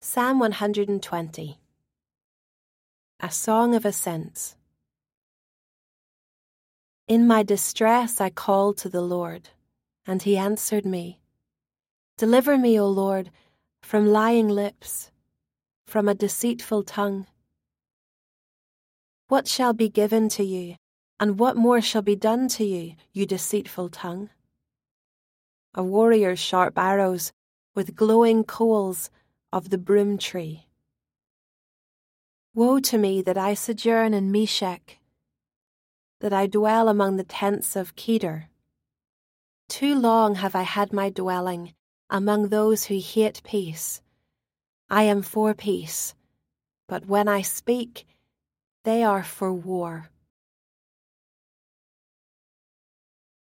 Psalm 120. A Song of Ascents. In my distress I called to the Lord, and he answered me. Deliver me, O Lord, from lying lips, from a deceitful tongue. What shall be given to you, and what more shall be done to you, you deceitful tongue? A warrior's sharp arrows, with glowing coals of the broom tree. Woe to me that I sojourn in Meshech, that I dwell among the tents of Kedar. Too long have I had my dwelling among those who hate peace. I am for peace, but when I speak, they are for war.